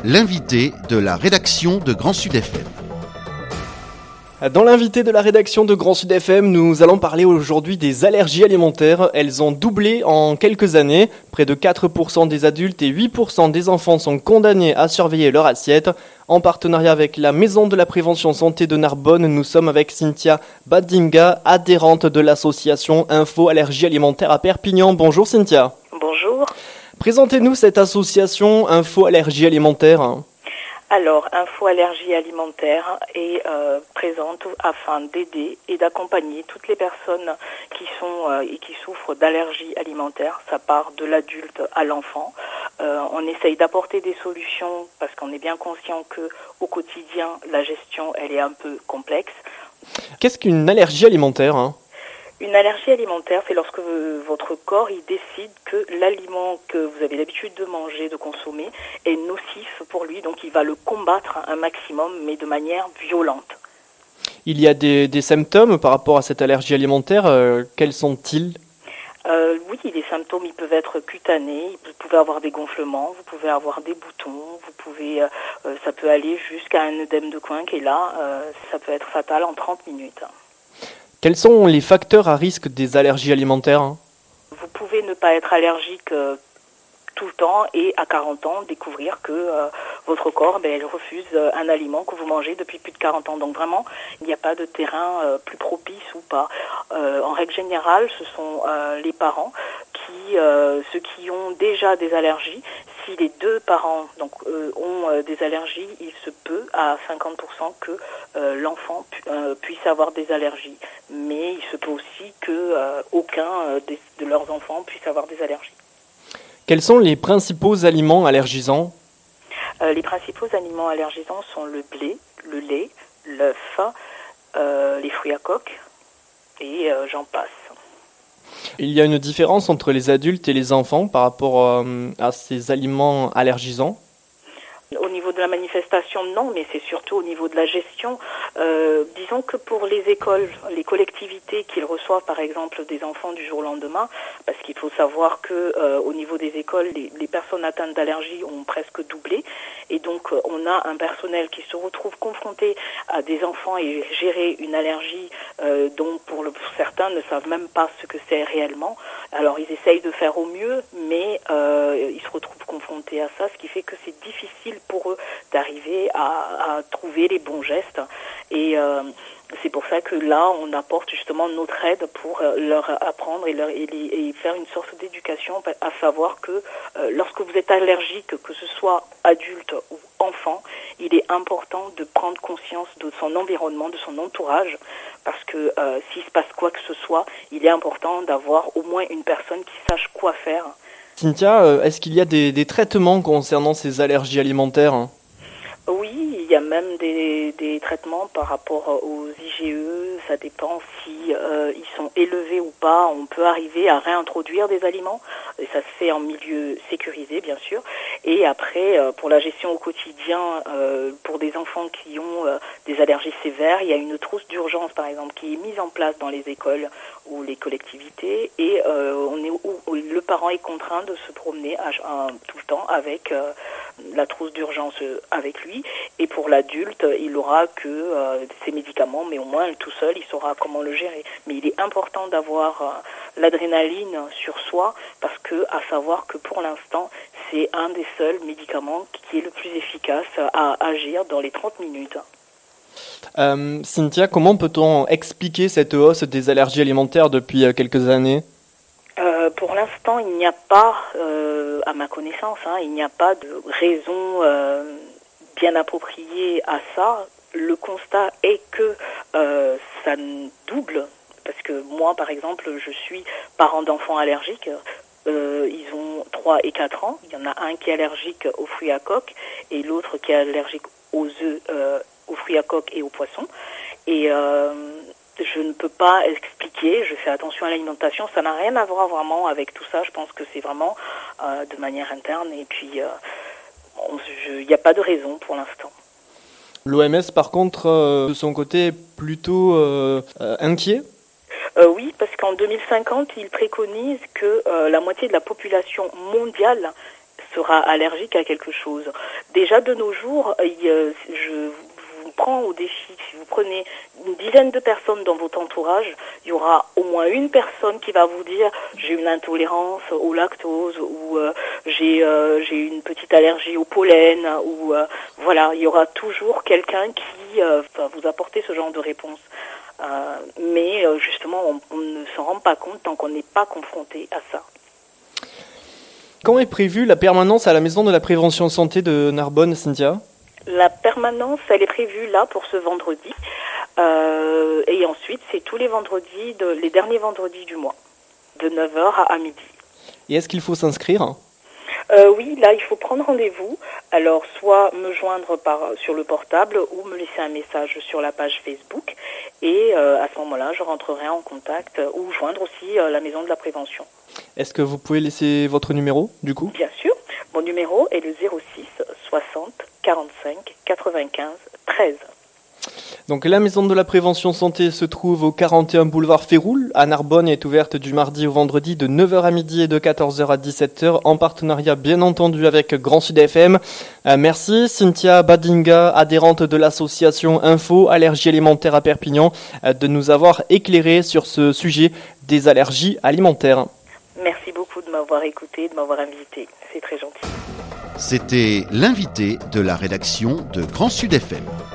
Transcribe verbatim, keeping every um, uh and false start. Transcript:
L'invité de la rédaction de Grand Sud F M. Dans l'invité de la rédaction de Grand Sud F M, nous allons parler aujourd'hui des allergies alimentaires. Elles ont doublé en quelques années. Près de quatre pour cent des adultes et huit pour cent des enfants sont condamnés à surveiller leur assiette. En partenariat avec la Maison de la Prévention Santé de Narbonne, nous sommes avec Cynthia Badinga, adhérente de l'association Info Allergies Alimentaires à Perpignan. Bonjour Cynthia. Bonjour. Présentez-nous cette association Info Allergies Alimentaires. Alors, Info Allergies Alimentaires est euh, présente afin d'aider et d'accompagner toutes les personnes qui sont euh, et qui souffrent d'allergies alimentaires. Ça part de l'adulte à l'enfant. Euh, on essaye d'apporter des solutions parce qu'on est bien conscient que au quotidien, la gestion, elle est un peu complexe. Qu'est-ce qu'une allergie alimentaire hein Une allergie alimentaire, c'est lorsque votre corps il décide que l'aliment que vous avez l'habitude de manger, de consommer, est nocif pour lui, donc il va le combattre un maximum, mais de manière violente. Il y a des, des symptômes par rapport à cette allergie alimentaire, euh, quels sont-ils ? euh, Oui, les symptômes ils peuvent être cutanés, vous pouvez avoir des gonflements, vous pouvez avoir des boutons, vous pouvez, euh, ça peut aller jusqu'à un œdème de Coinck, et là, euh, ça peut être fatal en trente minutes. Quels sont les facteurs à risque des allergies alimentaires ? Vous pouvez ne pas être allergique euh, tout le temps et à quarante ans découvrir que euh, votre corps ben, elle refuse euh, un aliment que vous mangez depuis plus de quarante ans. Donc vraiment, il n'y a pas de terrain euh, plus propice ou pas. Euh, en règle générale, ce sont euh, les parents qui, euh, ceux qui ont déjà des allergies. Si les deux parents donc euh, ont euh, des allergies, il se peut à cinquante pour cent que euh, l'enfant pu, euh, puisse avoir des allergies. Mais il se peut aussi que euh, aucun euh, des, de leurs enfants puisse avoir des allergies. Quels sont les principaux aliments allergisants ? euh, Les principaux aliments allergisants sont le blé, le lait, l'œuf, euh, les fruits à coque et euh, j'en passe. Il y a une différence entre les adultes et les enfants par rapport euh, à ces aliments allergisants ? Au niveau de la manifestation, non, mais c'est surtout au niveau de la gestion. Euh, disons que pour les écoles, les collectivités qui reçoivent par exemple des enfants du jour au lendemain, parce qu'il faut savoir que euh, au niveau des écoles, les, les personnes atteintes d'allergies ont presque doublé, et donc euh, on a un personnel qui se retrouve confronté à des enfants et gérer une allergie euh, dont pour, le, pour certains ne savent même pas ce que c'est réellement. Alors ils essayent de faire au mieux, mais euh, ils se retrouvent confrontés à ça, ce qui fait que c'est difficile pour eux d'arriver à, à trouver les bons gestes. Et euh, c'est pour ça que là, on apporte justement notre aide pour leur apprendre et, leur, et, et faire une sorte d'éducation, à savoir que euh, lorsque vous êtes allergique, que ce soit adulte ou enfant, il est important de prendre conscience de son environnement, de son entourage, parce que euh, s'il se passe quoi que ce soit, il est important d'avoir au moins une personne qui sache quoi faire. Cynthia, est-ce qu'il y a des, des traitements concernant ces allergies alimentaires ? Oui, il y a même des, des traitements par rapport aux I G E, ça dépend si euh, ils sont élevés ou pas. On peut arriver à réintroduire des aliments, et ça se fait en milieu sécurisé bien sûr. Et après, euh, pour la gestion au quotidien, euh, pour des enfants qui ont euh, des allergies sévères, il y a une trousse d'urgence par exemple qui est mise en place dans les écoles ou les collectivités, et euh, on est où, où le parent est contraint de se promener à, à, tout le temps avec euh, la trousse d'urgence avec lui. Et pour l'adulte, il aura que euh, ses médicaments, mais au moins tout seul, il saura comment le gérer. Mais il est important d'avoir euh, l'adrénaline sur soi, parce que à savoir que pour l'instant, c'est un des seuls médicaments qui est le plus efficace à agir dans les trente minutes. Euh, Cynthia, comment peut-on expliquer cette hausse des allergies alimentaires depuis quelques années ? Euh, pour l'instant, il n'y a pas, euh, à ma connaissance, hein, il n'y a pas de raison euh, bien appropriée à ça. Le constat est que euh, ça double, parce que moi, par exemple, je suis parent d'enfants allergiques. Euh, ils ont trois et quatre ans. Il y en a un qui est allergique aux fruits à coque et l'autre qui est allergique aux œufs, euh, aux fruits à coque et aux poissons. Et euh, je ne peux pas expliquer, je fais attention à l'alimentation, ça n'a rien à voir vraiment avec tout ça, je pense que c'est vraiment euh, de manière interne, et puis euh, il n'y a pas de raison pour l'instant. L'O M S par contre, euh, de son côté, est plutôt euh, euh, inquiet ? euh, Oui, parce qu'en deux mille cinquante, il préconise que euh, la moitié de la population mondiale sera allergique à quelque chose. Déjà de nos jours, euh, je vous prends au défi, si vous prenez une dizaine de personnes dans votre entourage, il y aura au moins une personne qui va vous dire j'ai une intolérance au lactose ou euh, j'ai euh, j'ai une petite allergie au pollen ou euh, voilà, il y aura toujours quelqu'un qui euh, va vous apporter ce genre de réponse. Euh, mais euh, justement, on, on ne s'en rend pas compte tant qu'on n'est pas confronté à ça. Quand est prévue la permanence à la Maison de la Prévention Santé de Narbonne, Cynthia ? La permanence, elle est prévue là pour ce vendredi. Euh, et ensuite, c'est tous les vendredis, de, les derniers vendredis du mois, de neuf heures à midi. Et est-ce qu'il faut s'inscrire ? Euh, oui, là, il faut prendre rendez-vous. Alors, soit me joindre par, sur le portable ou me laisser un message sur la page Facebook. Et euh, à ce moment-là, je rentrerai en contact euh, ou joindre aussi euh, la Maison de la Prévention. Est-ce que vous pouvez laisser votre numéro, du coup ? Bien sûr. Mon numéro est le zéro six soixante quarante-cinq quatre-vingt-quinze treize. Donc la Maison de la Prévention Santé se trouve au quarante et un boulevard Féroul, à Narbonne, et est ouverte du mardi au vendredi de neuf heures à midi et de quatorze heures à dix-sept heures, en partenariat bien entendu avec Grand Sud F M. Euh, merci Cynthia Badinga, adhérente de l'association Info Allergies Alimentaires à Perpignan, euh, de nous avoir éclairé sur ce sujet des allergies alimentaires. Merci beaucoup de m'avoir écouté, de m'avoir invité. C'est très gentil. C'était l'invité de la rédaction de Grand Sud F M.